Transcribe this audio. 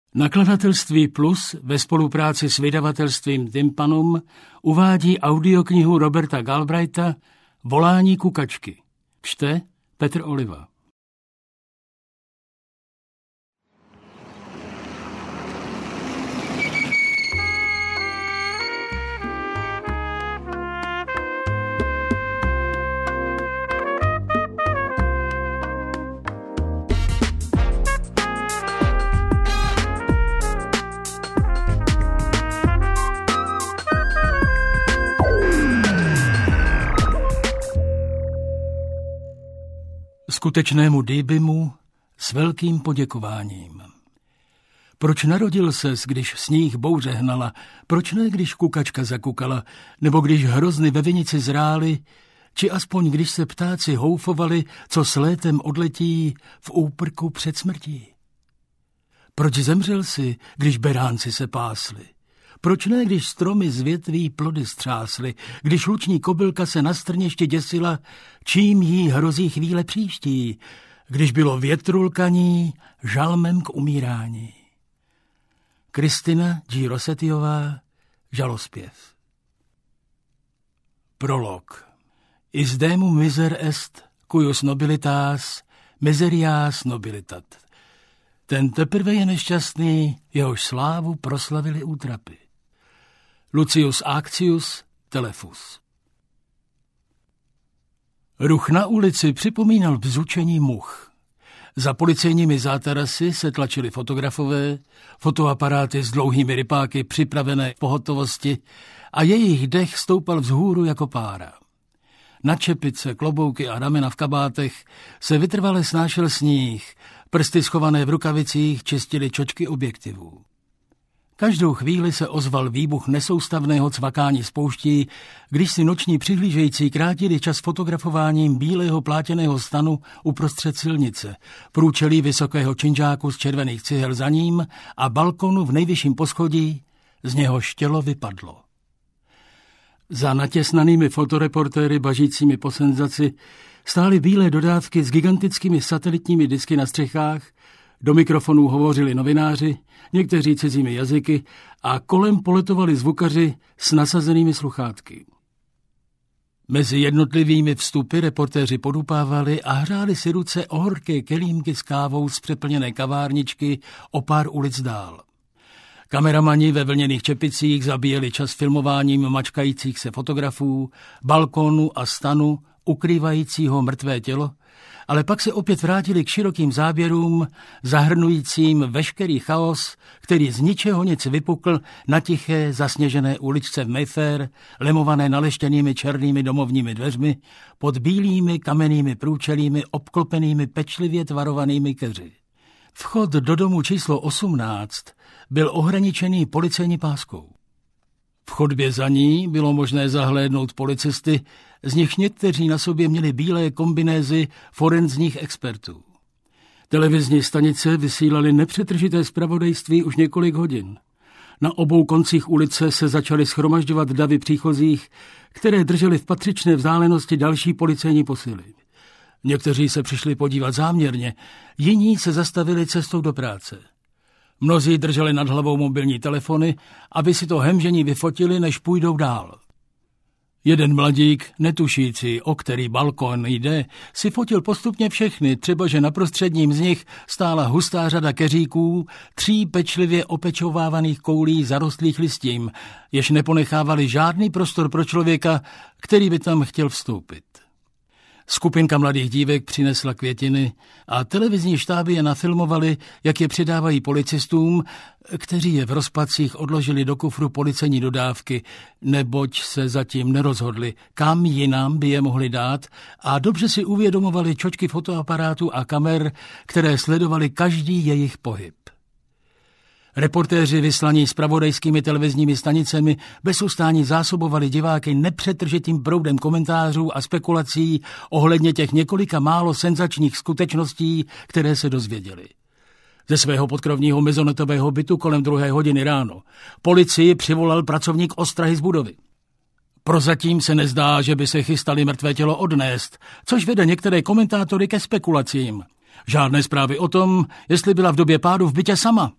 Nakladatelství Plus ve spolupráci s vydavatelstvím Tympanum uvádí audioknihu Roberta Galbraitha Volání kukačky. Čte Petr Oliva. Skutečnému Dýbymu s velkým poděkováním. Proč narodil ses, když sníh bouře hnala, proč ne, když kukačka zakukala, nebo když hrozny ve vinici zrály, či aspoň když se ptáci houfovali, co s létem odletí v úprku před smrtí? Proč zemřel si, když beránci se pásli? Proč ne, když stromy z větví plody střásly, když luční kobylka se na strněště děsila, čím jí hrozí chvíle příští, když bylo větru lkaní žalmem k umírání? Kristina G. Rossettiová, Žalospěv. Prolog. Is demum miser est, cuius nobilitas, miserias nobilitat. Ten teprve je nešťastný, jehož slávu proslavili útrapy. Lucius Accius Telefus. Ruch na ulici připomínal bzučení much. Za policejními zátarasy se tlačili fotografové, fotoaparáty s dlouhými rypáky připravené v pohotovosti a jejich dech stoupal vzhůru jako pára. Na čepice, klobouky a ramena v kabátech se vytrvale snášel sníh, prsty schované v rukavicích čistily čočky objektivů. Každou chvíli se ozval výbuch nesoustavného cvakání spouští, když si noční přihlížející krátili čas fotografováním bílého plátěného stanu uprostřed silnice, průčelí vysokého činžáku z červených cihel za ním a balkonu v nejvyšším poschodí, z něhož tělo vypadlo. Za natěsnanými fotoreportéry bažícími po senzaci stály bílé dodávky s gigantickými satelitními disky na střechách, do mikrofonů hovořili novináři, někteří cizími jazyky a kolem poletovali zvukaři s nasazenými sluchátky. Mezi jednotlivými vstupy reportéři podupávali a hřáli si ruce o horké kelímky s kávou z přeplněné kavárničky o pár ulic dál. Kameramani ve vlněných čepicích zabíjeli čas filmováním mačkajících se fotografů, balkónu a stanu ukrývajícího mrtvé tělo, ale pak se opět vrátili k širokým záběrům, zahrnujícím veškerý chaos, který z ničeho nic vypukl na tiché zasněžené uličce v Mayfair, lemované naleštěnými černými domovními dveřmi, pod bílými kamennými průčelími obklopenými pečlivě tvarovanými keři. Vchod do domu číslo 18 byl ohraničený policejní páskou. V chodbě za ní bylo možné zahlédnout policisty, z nich někteří na sobě měli bílé kombinézy forenzních expertů. Televizní stanice vysílaly nepřetržité zpravodajství už několik hodin. Na obou koncích ulice se začaly shromažďovat davy příchozích, které držely v patřičné vzdálenosti další policejní posily. Někteří se přišli podívat záměrně, jiní se zastavili cestou do práce. Mnozí drželi nad hlavou mobilní telefony, aby si to hemžení vyfotili, než půjdou dál. Jeden mladík, netušící, o který balkon jde, si fotil postupně všechny, třeba že na prostředním z nich stála hustá řada keříků, 3 pečlivě opečovávaných koulí zarostlých listím, jež neponechávali žádný prostor pro člověka, který by tam chtěl vstoupit. Skupinka mladých dívek přinesla květiny a televizní štáby je nafilmovali, jak je předávají policistům, kteří je v rozpacích odložili do kufru policejní dodávky, neboť se zatím nerozhodli, kam jinam by je mohli dát a dobře si uvědomovali čočky fotoaparátů a kamer, které sledovaly každý jejich pohyb. Reportéři vyslaní zpravodajskými televizními stanicemi bez ustání zásobovali diváky nepřetržitým proudem komentářů a spekulací ohledně těch několika málo senzačních skutečností, které se dozvěděli. Ze svého podkrovního mezonetového bytu kolem 2 hodiny ráno policii přivolal pracovník ostrahy z budovy. Prozatím se nezdá, že by se chystali mrtvé tělo odnést, což vede některé komentátory ke spekulacím. Žádné zprávy o tom, jestli byla v době pádu v bytě sama,